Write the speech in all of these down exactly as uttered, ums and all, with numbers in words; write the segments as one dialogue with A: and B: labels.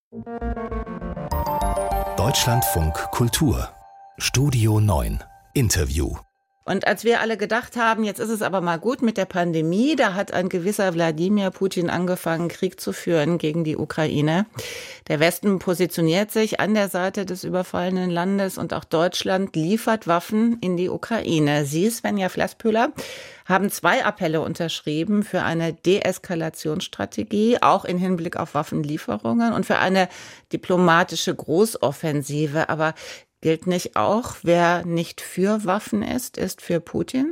A: Deutschlandfunk Kultur Studio neun Interview.
B: Und als wir alle gedacht haben, jetzt ist es aber mal gut mit der Pandemie, da hat ein gewisser Wladimir Putin angefangen, Krieg zu führen gegen die Ukraine. Der Westen positioniert sich an der Seite des überfallenen Landes und auch Deutschland liefert Waffen in die Ukraine. Sie, Svenja Flasspöhler, haben zwei Appelle unterschrieben für eine Deeskalationsstrategie, auch in Hinblick auf Waffenlieferungen und für eine diplomatische Großoffensive. Aber gilt nicht auch, wer nicht für Waffen ist, ist für Putin?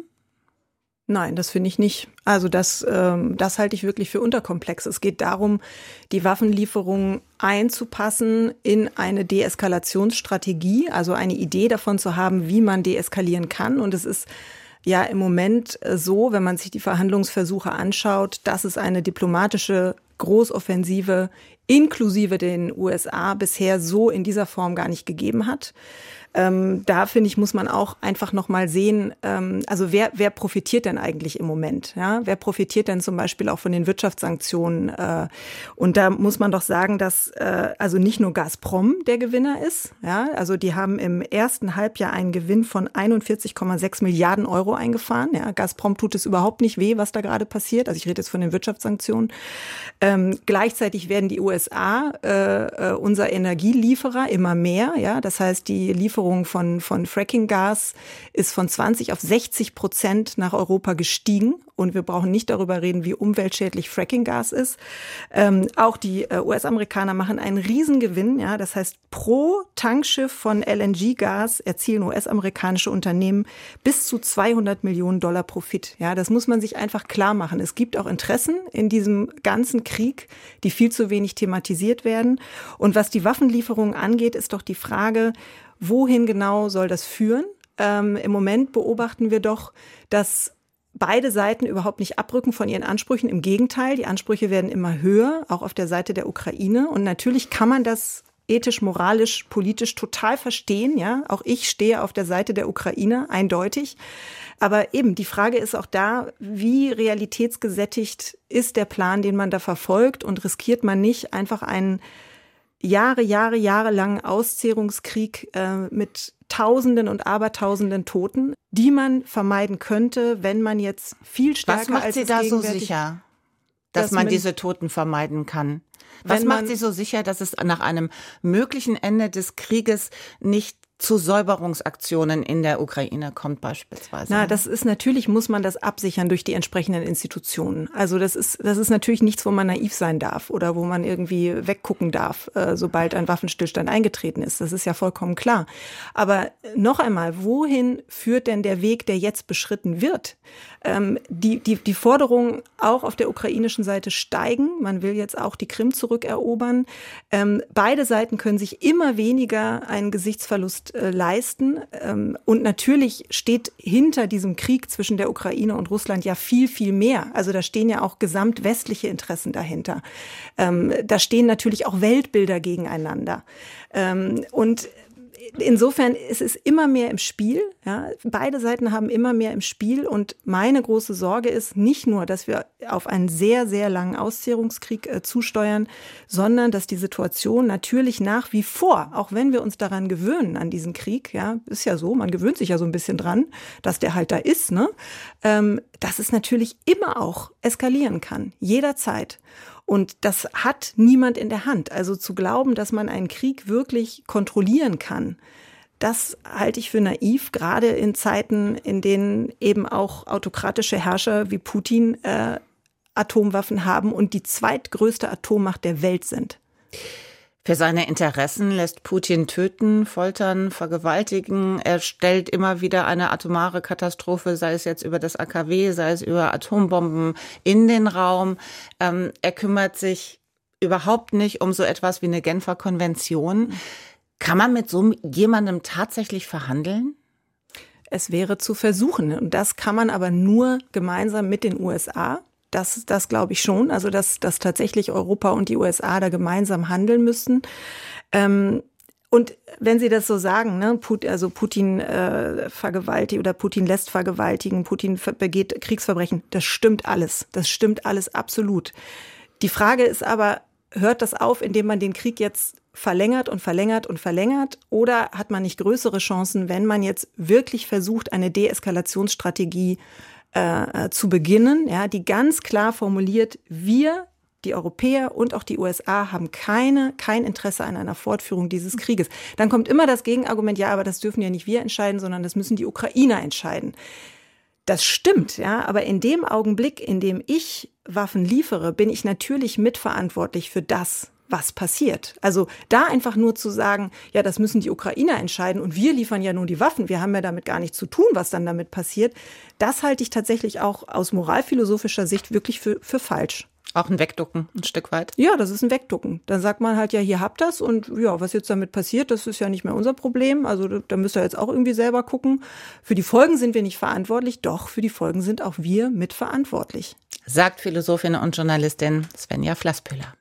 C: Nein, das finde ich nicht. Also das, ähm, das halte ich wirklich für unterkomplex. Es geht darum, die Waffenlieferungen einzupassen in eine Deeskalationsstrategie, also eine Idee davon zu haben, wie man deeskalieren kann. Und es ist ja im Moment so, wenn man sich die Verhandlungsversuche anschaut, dass es eine diplomatische Großoffensive inklusive den U S A bisher so in dieser Form gar nicht gegeben hat. Ähm, da, finde ich, muss man auch einfach noch mal sehen, ähm, also wer, wer profitiert denn eigentlich im Moment? Ja? Wer profitiert denn zum Beispiel auch von den Wirtschaftssanktionen? Äh, und da muss man doch sagen, dass äh, also nicht nur Gazprom der Gewinner ist. Ja? Also die haben im ersten Halbjahr einen Gewinn von einundvierzig Komma sechs Milliarden Euro eingefahren. Ja? Gazprom tut es überhaupt nicht weh, was da gerade passiert. Also ich rede jetzt von den Wirtschaftssanktionen. Ähm, gleichzeitig werden die U S A äh, unser Energielieferer immer mehr. Ja? Das heißt, die Lieferung von, von Fracking-Gas ist von zwanzig auf sechzig Prozent nach Europa gestiegen. Und wir brauchen nicht darüber reden, wie umweltschädlich Fracking-Gas ist. Ähm, auch die äh, U S-Amerikaner machen einen Riesengewinn. Ja? Das heißt, pro Tankschiff von L N G-Gas erzielen U S-amerikanische Unternehmen bis zu zweihundert Millionen Dollar Profit. Ja? Das muss man sich einfach klar machen. Es gibt auch Interessen in diesem ganzen Krieg, die viel zu wenig thematisiert werden. Und was die Waffenlieferungen angeht, ist doch die Frage, wohin genau soll das führen? Ähm, im Moment beobachten wir doch, dass beide Seiten überhaupt nicht abrücken von ihren Ansprüchen. Im Gegenteil, die Ansprüche werden immer höher, auch auf der Seite der Ukraine. Und natürlich kann man das ethisch, moralisch, politisch total verstehen. Ja, auch ich stehe auf der Seite der Ukraine, eindeutig. Aber eben, die Frage ist auch da, wie realitätsgesättigt ist der Plan, den man da verfolgt? Und riskiert man nicht einfach einen Jahre, Jahre, jahrelangen Auszehrungskrieg äh, mit Tausenden und Abertausenden Toten, die man vermeiden könnte, wenn man jetzt viel stärker als
B: Was macht
C: als
B: Sie da so sicher, dass, dass man, man diese Toten vermeiden kann? Was macht Sie so sicher, dass es nach einem möglichen Ende des Krieges nicht zu Säuberungsaktionen in der Ukraine kommt beispielsweise?
C: Na, das ist natürlich, muss man das absichern durch die entsprechenden Institutionen. Also das ist, das ist natürlich nichts, wo man naiv sein darf oder wo man irgendwie weggucken darf, äh, sobald ein Waffenstillstand eingetreten ist. Das ist ja vollkommen klar. Aber noch einmal, wohin führt denn der Weg, der jetzt beschritten wird? Ähm, die, die, die Forderungen auch auf der ukrainischen Seite steigen. Man will jetzt auch die Krim zurückerobern. Ähm, beide Seiten können sich immer weniger einen Gesichtsverlust äh, leisten. Ähm, und natürlich steht hinter diesem Krieg zwischen der Ukraine und Russland ja viel, viel mehr. Also da stehen ja auch gesamtwestliche Interessen dahinter. Ähm, da stehen natürlich auch Weltbilder gegeneinander. Ähm, und Insofern ist es immer mehr im Spiel. Ja. Beide Seiten haben immer mehr im Spiel. Und meine große Sorge ist nicht nur, dass wir auf einen sehr, sehr langen Auszehrungskrieg äh, zusteuern, sondern dass die Situation natürlich nach wie vor, auch wenn wir uns daran gewöhnen, an diesen Krieg, ja, ist ja so, man gewöhnt sich ja so ein bisschen dran, dass der halt da ist, ne, ähm, dass es natürlich immer auch eskalieren kann, jederzeit. Und das hat niemand in der Hand. Also zu glauben, dass man einen Krieg wirklich kontrollieren kann, das halte ich für naiv, gerade in Zeiten, in denen eben auch autokratische Herrscher wie Putin äh, Atomwaffen haben und die zweitgrößte Atommacht der Welt sind.
B: Für seine Interessen lässt Putin töten, foltern, vergewaltigen. Er stellt immer wieder eine atomare Katastrophe, sei es jetzt über das A K W, sei es über Atombomben, in den Raum. Ähm, er kümmert sich überhaupt nicht um so etwas wie eine Genfer Konvention. Kann man mit so jemandem tatsächlich verhandeln?
C: Es wäre zu versuchen. Und das kann man aber nur gemeinsam mit den U S A. Das, das glaube ich schon, also dass, dass tatsächlich Europa und die U S A da gemeinsam handeln müssten. Ähm, und wenn Sie das so sagen, ne, Put, also Putin äh, vergewaltigt oder Putin lässt vergewaltigen, Putin begeht Kriegsverbrechen, das stimmt alles, das stimmt alles absolut. Die Frage ist aber, hört das auf, indem man den Krieg jetzt verlängert und verlängert und verlängert? Oder hat man nicht größere Chancen, wenn man jetzt wirklich versucht, eine Deeskalationsstrategie äh, zu beginnen, ja, die ganz klar formuliert, wir, die Europäer und auch die U S A, haben keine, kein Interesse an einer Fortführung dieses Krieges. Dann kommt immer das Gegenargument, ja, aber das dürfen ja nicht wir entscheiden, sondern das müssen die Ukrainer entscheiden. Das stimmt, ja, aber in dem Augenblick, in dem ich Waffen liefere, bin ich natürlich mitverantwortlich für das, was passiert. Also da einfach nur zu sagen, ja, das müssen die Ukrainer entscheiden und wir liefern ja nur die Waffen, wir haben ja damit gar nichts zu tun, was dann damit passiert, das halte ich tatsächlich auch aus moralphilosophischer Sicht wirklich für, für falsch.
B: Auch ein Wegducken, ein Stück weit.
C: Ja, das ist ein Wegducken. Dann sagt man halt, ja, hier habt das und ja, was jetzt damit passiert, das ist ja nicht mehr unser Problem. Also da müsst ihr jetzt auch irgendwie selber gucken. Für die Folgen sind wir nicht verantwortlich, doch für die Folgen sind auch wir mitverantwortlich.
B: Sagt Philosophin und Journalistin Svenja Flasspöhler.